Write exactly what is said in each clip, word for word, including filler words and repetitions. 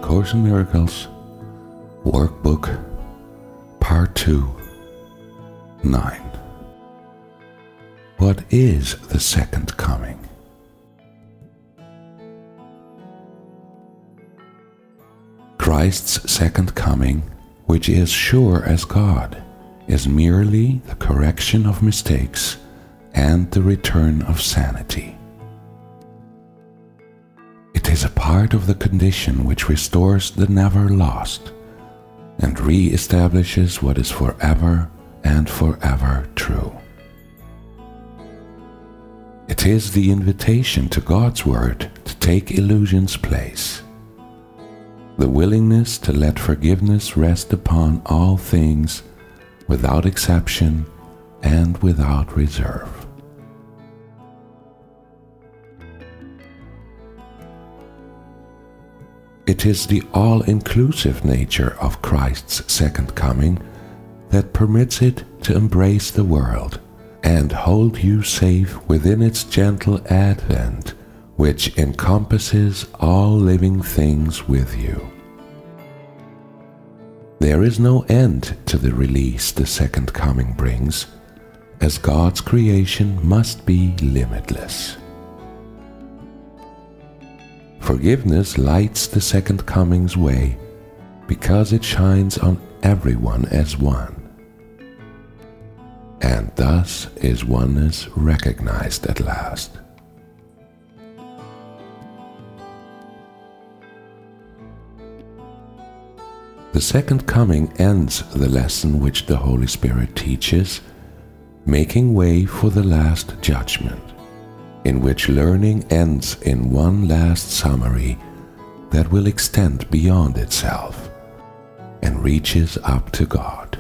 Course in Miracles, Workbook, Part two, nine. What is the second coming? Christ's second coming, which is sure as God, is merely the correction of mistakes and the return of sanity. It is a part of the condition which restores the never lost and re-establishes what is forever and forever true. It is the invitation to God's Word to take illusion's place, the willingness to let forgiveness rest upon all things without exception and without reserve. It is the all-inclusive nature of Christ's second coming that permits it to embrace the world and hold you safe within its gentle advent, which encompasses all living things with you. There is no end to the release the second coming brings, as God's creation must be limitless. Forgiveness lights the second coming's way because it shines on everyone as one, and thus is oneness recognized at last. The second coming ends the lesson which the Holy Spirit teaches, making way for the last judgment, in which learning ends in one last summary that will extend beyond itself and reaches up to God.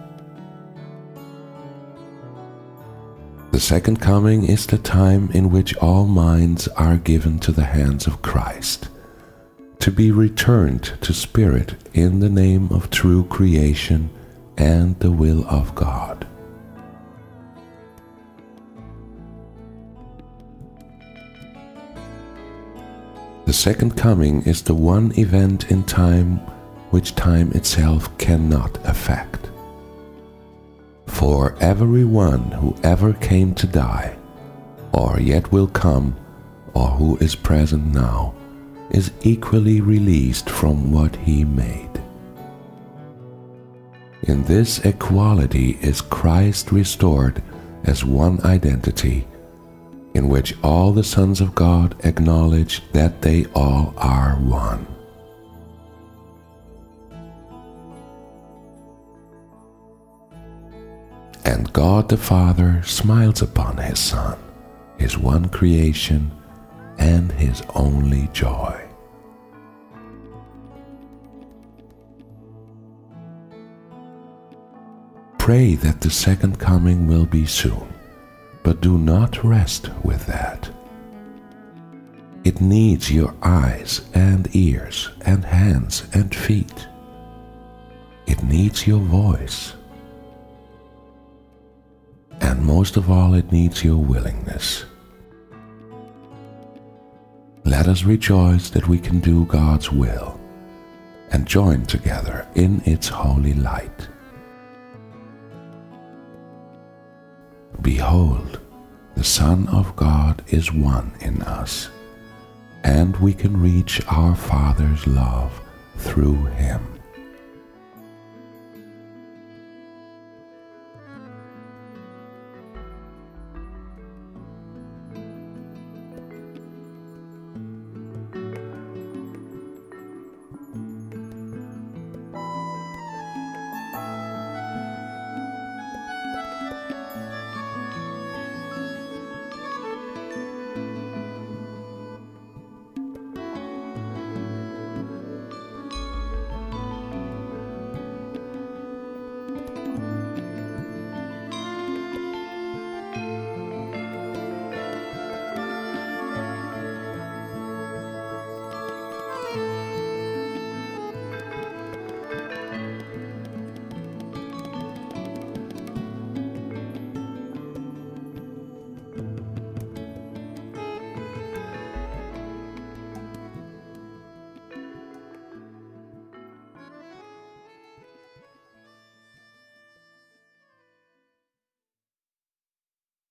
The second coming is the time in which all minds are given to the hands of Christ, to be returned to spirit in the name of true creation and the will of God. The second coming is the one event in time which time itself cannot affect. For everyone who ever came to die, or yet will come, or who is present now, is equally released from what he made. In this equality is Christ restored as one identity, in which all the sons of God acknowledge that they all are one. And God the Father smiles upon His Son, His one creation, and His only joy. Pray that the second coming will be soon, but do not rest with that. It needs your eyes and ears and hands and feet. It needs your voice. And most of all, it needs your willingness. Let us rejoice that we can do God's will and join together in its holy light. Behold, the Son of God is one in us, and we can reach our Father's love through Him.